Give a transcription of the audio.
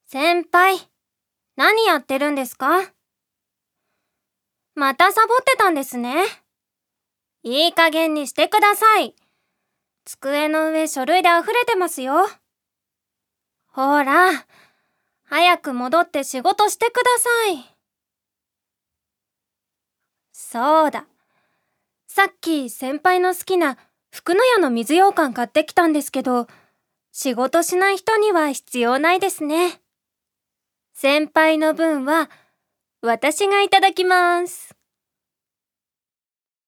先輩、何やってるんですか？またサボってたんですね。いい加減にしてください。机の上書類で溢れてますよ。ほら、早く戻って仕事してください。そうだ。さっき先輩の好きな福の屋の水羊羹買ってきたんですけど、仕事しない人には必要ないですね。先輩の分は私がいただきます。